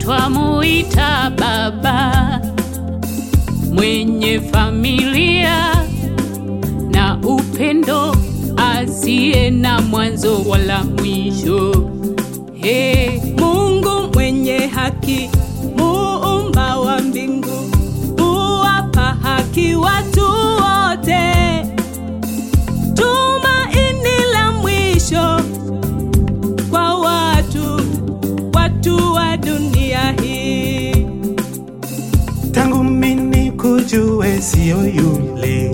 twamuita Baba, mwenye familia na upendo, asiye na mwanzo wala mwisho. Mungu mwenye haki, muumba wa mbingu, huwapa haki watu wote. Tumaini la mwisho kwa watu wa dunia hii. Tangu mimi kujue sio yule,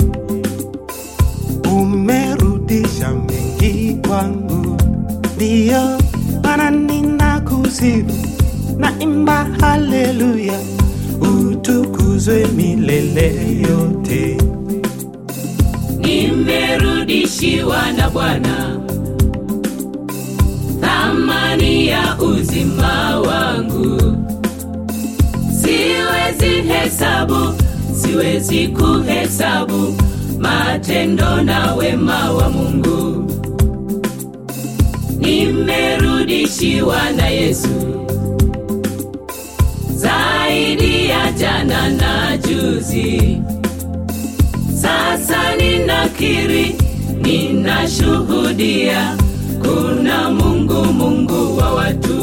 umerudisha mengi kwangu. Ndio maana ninakusifu, naimba haleluya, utukuzwe milele yote. Nimerudishiwa na Bwana thamani ya uzima wangu. Siwezi kuhesabu matendo na wema wa Mungu. Nimerudishiwa na Yesu zaidi ya jana na juzi. Sasa ninakiri, ninashuhudia, kuna Mungu wa watu.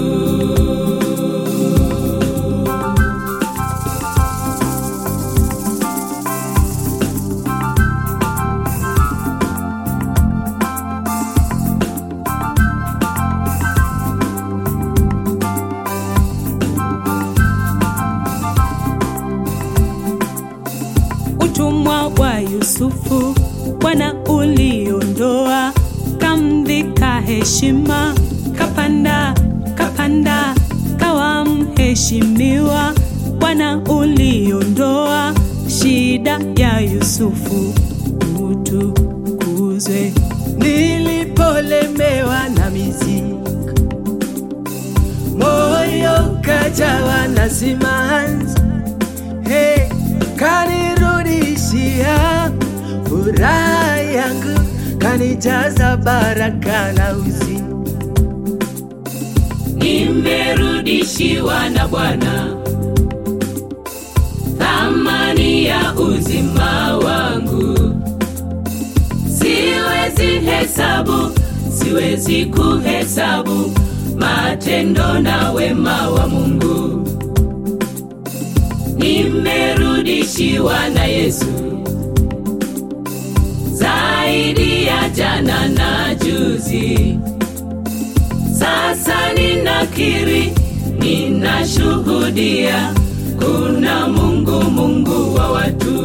Utumwa wa Yusufu Bwana uliondoa, kamvika heshima, kapanda kawa mheshimiwa. Bwana uliondoa shida ya Yusufu, utukuzwe. Nilipolemewa na mizigo, moyo kajawa na simanzi. Kanirudishia furaha yangu, kanijaza baraka na uzima. Nimerudishiwa na Bwana thamani ya uzima wangu. Siwezi kuhesabu matendo na wema wa Mungu. Nimerudishiwa na Yesu zaidi ya jana na juzi. Sasa ninakiri, ninashuhudia, kuna Mungu wa watu.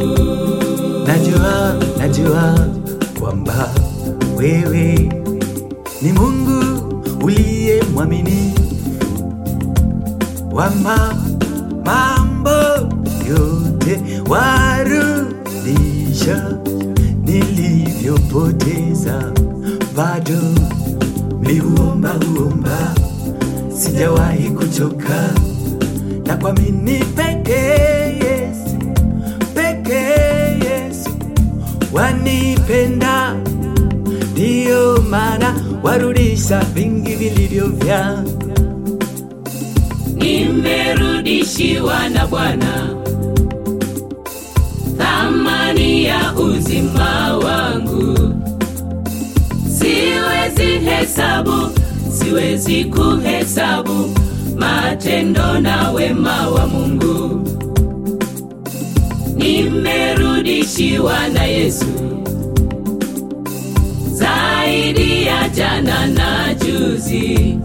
Najua kwamba wewe ni Mungu uliye mwaminifu, wa mambo yote warudisha. Nilivyopoteza bado niliomba, sijawahi kuchoka, na kuamini pekee Yesu wanipenda. Ndio maana warudisha vingi vilivyo vyangu. Nimerudishiwa na Bwana thamani ya uzima wangu. Siwezi kuhesabu matendo na wema wa Mungu. Nimerudishiwa na Yesu zaidi ya jana na juzi.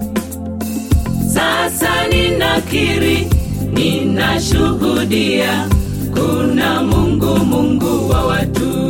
Sasa ninakiri, ninashuhudia, kuna Mungu wa watu.